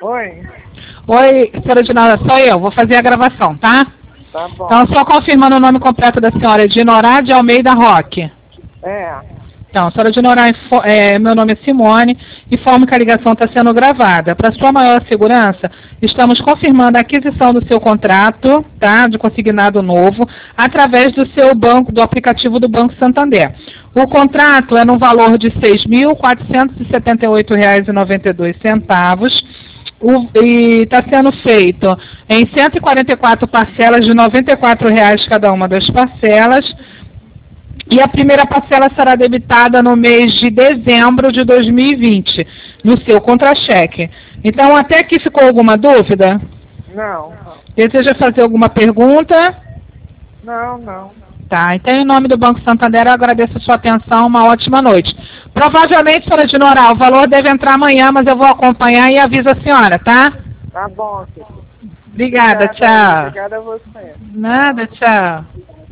Oi. Oi, senhora Dinora, sou eu. Vou fazer a gravação, tá? Tá bom. Então, só confirmando o nome completo da senhora, Dinorá de Almeida Roque. É. Então, senhora Dinorá, meu nome é Simone, informo que a ligação está sendo gravada. Para sua maior segurança, estamos confirmando a aquisição do seu contrato, tá, de consignado novo, através do seu banco, do aplicativo do Banco Santander. O contrato é no valor de R$ 6.478,92. E está sendo feito em 144 parcelas de R$ 94,00 cada uma das parcelas. E a primeira parcela será debitada no mês de dezembro de 2020, no seu contra-cheque. Então, até aqui ficou alguma dúvida? Não. Deseja fazer alguma pergunta? Não. Tá, então em nome do Banco Santander eu agradeço a sua atenção, uma ótima noite. Provavelmente, senhora Dinorá, o valor deve entrar amanhã, mas eu vou acompanhar e aviso a senhora, tá? Tá bom, filho. Obrigada, tchau. Obrigada a você. Nada, tchau.